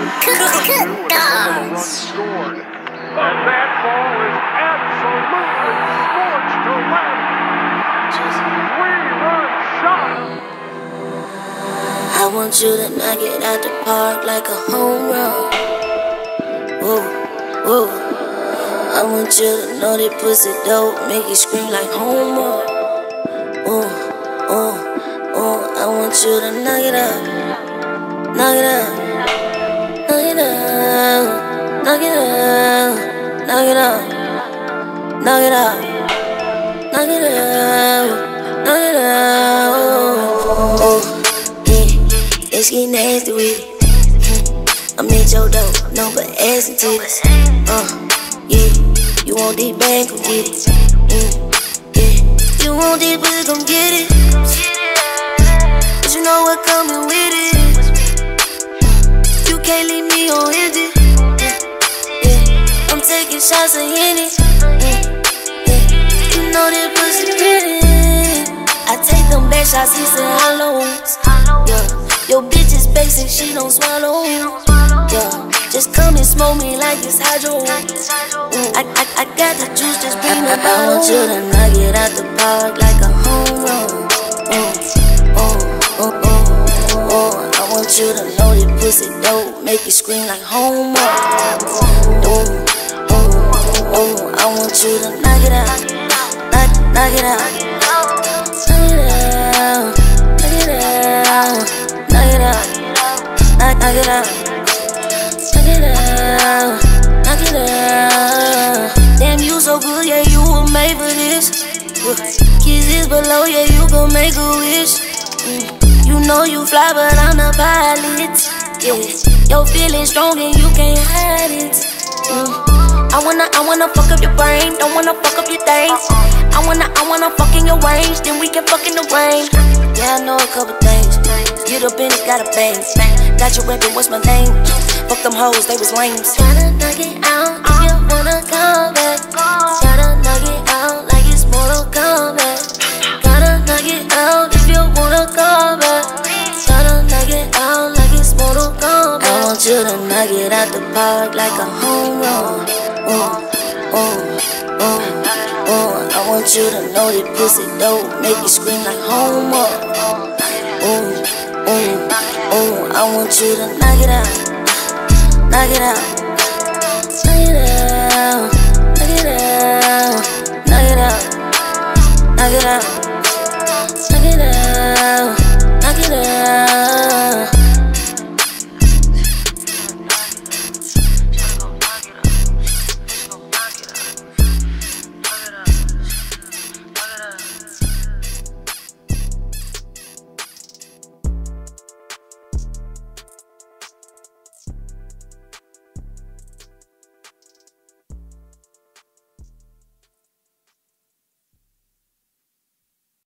Scored. And that ball is absolutely scorched to left. 3-run shot. I want you to knock it out the park like a home run. Whoa, whoa. I want you to know that pussy dope, make it scream like homework. Oh, oh, oh. I want you to knock it out, knock it out, knock it out, knock it out, knock it out, knock it out, knock it out, knock it out. Oh, yeah, let's get nasty with it. I'm at your door, no but ass and titties. Yeah, you want this bag, come get it. Yeah, you want this pussy, come get it. But you know what coming with it. You can't leave me on empty. Yeah, I'm taking shots of Henny. You know that pussy pretty. I take them back shots, he said hello. Yeah, your bitch is basic, she don't swallow. Yeah, just come and smoke me like it's hydro. I got the juice, just bring the bottle. I want you to knock it out the park like a home run. I want you to know that pussy dope, make it scream like homework. I want you to knock it out, knock it out, knock it out, knock it out, knock it out, knock it out. Knock it out. Damn, you so good, yeah, you were made for this. Kisses below, yeah, you gon' make a wish. You know you fly, but I'm the pilot. Yeah, your feeling strong and you can't hide it. I wanna fuck up your brain, don't wanna fuck up your things. I wanna fuck in your range, then we can fuck in the rain. Yeah, I know a couple things. Get up in it, got a bang. Got your weapon, what's my name? Fuck them hoes, they was lames. Gotta knock it out if you wanna come back. Gotta knock it out like it's Mortal Kombat. Gotta knock it out if you wanna come back. Gotta knock it out like it's Mortal Kombat. I want you to knock it out the park like a home run. I want you to know that pussy dope, make it scream like homework. I want you to knock it out, knock it out.